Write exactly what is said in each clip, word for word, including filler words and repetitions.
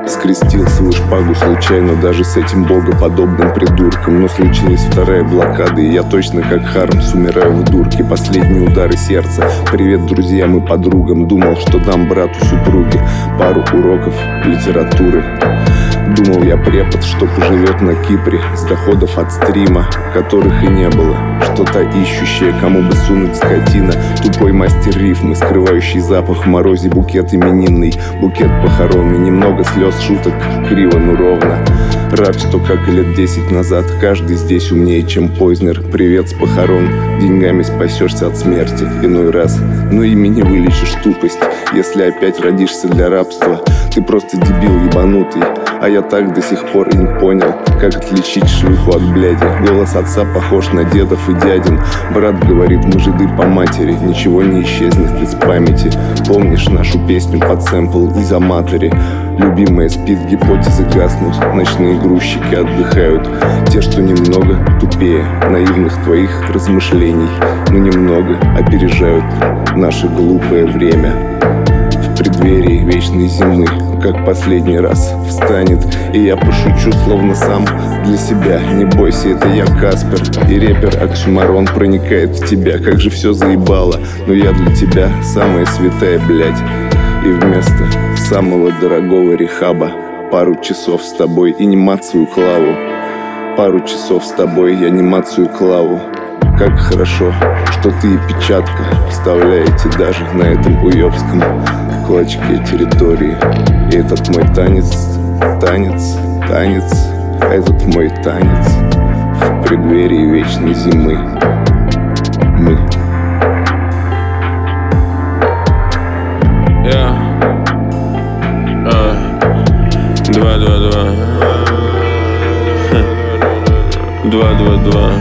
Скрестил свою шпагу случайно даже с этим богоподобным придурком. Но случилась вторая блокада, и я точно как Хармс умираю в дурке. Последние удары сердца. Привет друзьям и подругам. Думал, что дам брату супруги пару уроков литературы. Думал я препод, что поживет на Кипре с доходов от стрима, которых и не было. Что-то ищущее, кому бы сунуть скотина. Тупой мастер рифмы, скрывающий запах в морозе. Букет именинный, букет похоронный. Немного слез, шуток, криво, но ровно. Рад, что как и лет десять назад каждый здесь умнее, чем Познер. Привет с похорон, деньгами спасешься от смерти иной раз. Но ими не вылечишь тупость, если опять родишься для рабства. Ты просто дебил ебанутый. А я так до сих пор и не понял, как отличить шлюху от бляди. Голос отца похож на дедов и дядин. Брат говорит, мы жиды по матери. Ничего не исчезнет из памяти. Помнишь нашу песню под сэмпл из Аматори? Любимая спит, гипотезы гаснут. Ночные грузчики отдыхают. Те, что немного тупее наивных твоих размышлений, но немного опережают наше глупое время. В преддверии вечной зимы, как последний раз встанет, и я пошучу, словно сам для себя. Не бойся, это я, Каспер, и рэпер Оксюмарон проникает в тебя. Как же все заебало, но я для тебя самая святая, блядь. И вместо самого дорогого рехаба пару часов с тобой и анимацию Клаву. Пару часов с тобой и анимацию Клаву. Как хорошо, что ты и печатка вставляете даже на этом уёбском клочке территории. И этот мой танец, танец, танец, этот мой танец в преддверии вечной зимы. Мы. Yeah. Uh. Два, два, два. Два, два, два.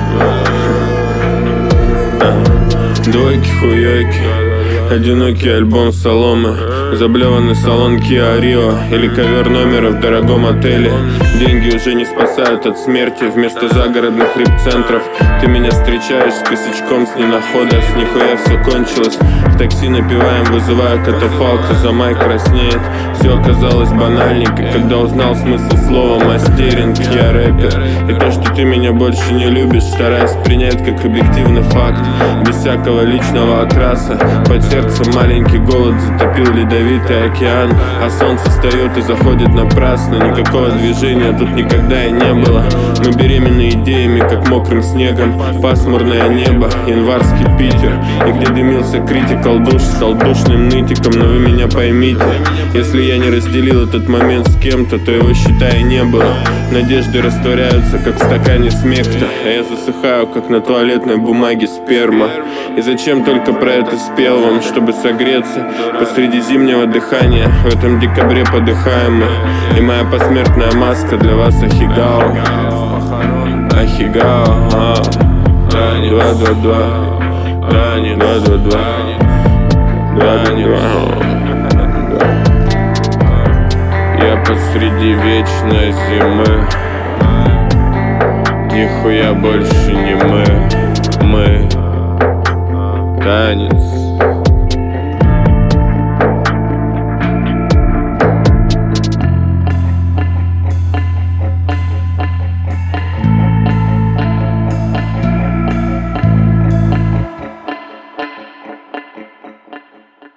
Двойки, хуёйки. Одинокий альбом соломы, заблеванный салон Kia Rio или ковер номера в дорогом отеле. Деньги уже не спасают от смерти. Вместо загородных рип-центров ты меня встречаешь с косячком с ненахода. С нихуя все кончилось. В такси напиваем, вызывая катафалк, за май краснеет. Все оказалось банальненько, когда узнал смысл слова мастеринг. Я рэпер, и то, что ты меня больше не любишь, стараюсь принять как объективный факт, без всякого личного окраса. Под сердцем маленький голод затопил ледовитый океан, а солнце встает и заходит напрасно. Никакого движения тут никогда и не было. Мы беременны идеями, как мокрым снегом. Пасмурное небо, январский Питер, и где дымился критикал душ, стал душным нытиком. Но вы меня поймите, если я не разделил этот момент с кем-то, то его, считай, не было. Надежды растворяются, как в стакане смекта, а я засыхаю, как на туалетной бумаге сперма. И зачем только про это спел вам, чтобы согреться посреди зимнего дыхания? В этом декабре подыхаем мы, и моя посмертная маска для вас Ахигао. Ахигао, а. Два, два, два. Два, два, два. Два, два. Я посреди вечной зимы. Нихуя больше не мы. Мы танец.